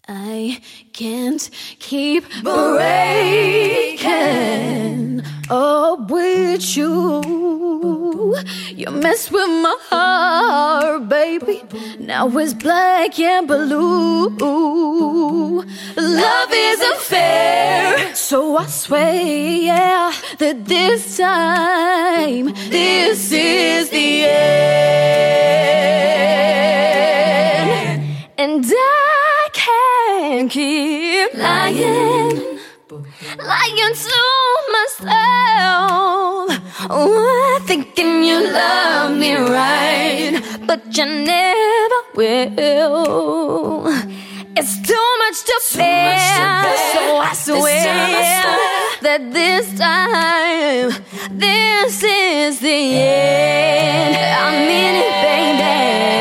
I can't keep breaking up with you. You mess with my heart, baby. Now it's black and blue. Love isn't fair, so I swear that this time, this is the end. And I can't keep lying to myself. Oh, thinking you love me right, but you never will. It's too much to bear, so I swear that this time, this is the end. I mean it, baby.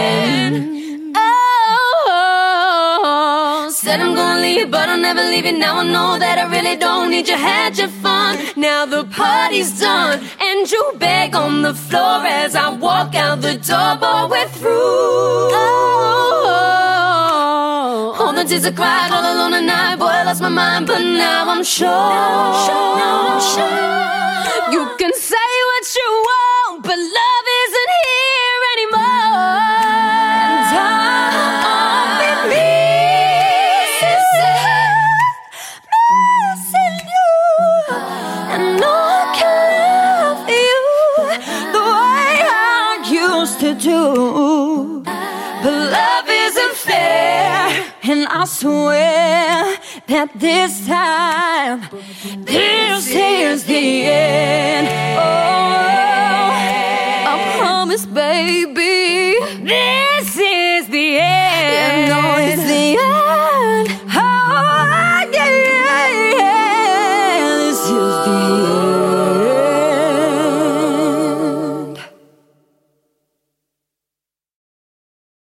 Said I'm gonna leave, but I'll never leave you. Now I know that I really don't need you. Had your fun, now the party's done, and you beg on the floor as I walk out the door. Boy, we're through. All the tears I cried all alone at night. Boy, I lost my mind, but now I'm sure. You can say what you want, but love isn't here anymore. And I'll be missing you, and no one can love you the way I used to do. But love isn't fair, and I swear that this time, this is the end. Oh, I promise, baby, this